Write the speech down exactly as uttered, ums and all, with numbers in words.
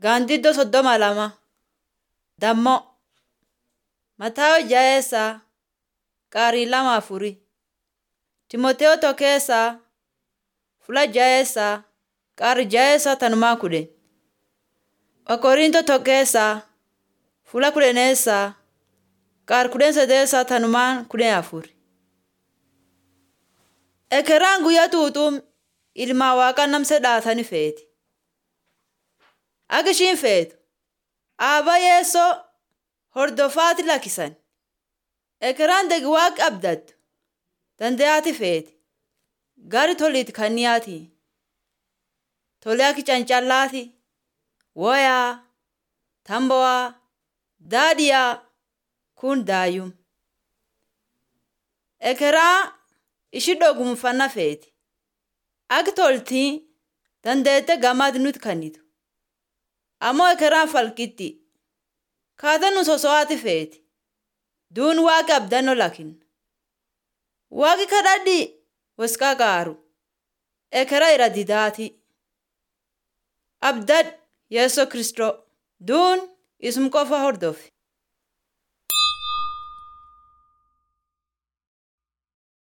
Gaandiddoo soddoma lama Dammoo Mataayo jaheessaa Qaarii lama afurii Timooteo tokkeessaa Fula jaheessaa Qaarii jaheessaa tanumaa kudhan Wakorintoo tokkeessaa Fula kudhaneessaa Qaarii kudhan sadeessaa tanumaan kudhan afurii Ekeraan guyyaa tuutuun ilmaa Waaqaa namsa dhaatani feeti. Akka ishiin feetu aabaa yeessoo hordofaati lakkisan. Ekeraan degi Waaqa abdattu dandayaati feeti. Gaarii toliiti kanniyaati. Tolee akka cancallaati. Woyaa, tambawaa, daadhiyaa kun daayyum. Ekeraa ishi dhogumfanna feeti. Akka toltii dandeette gamaati nuti kannitu. Ammoo ekeraan falkitti. Kaata nu soso'aati feeti. Duun Waaqa abdannoo lakin. Waaqi kadhadhii wasqaa gaaru. Ekera ira didaati. Abdad Yeesoo Kristoo. Duun isum qofa hordofi.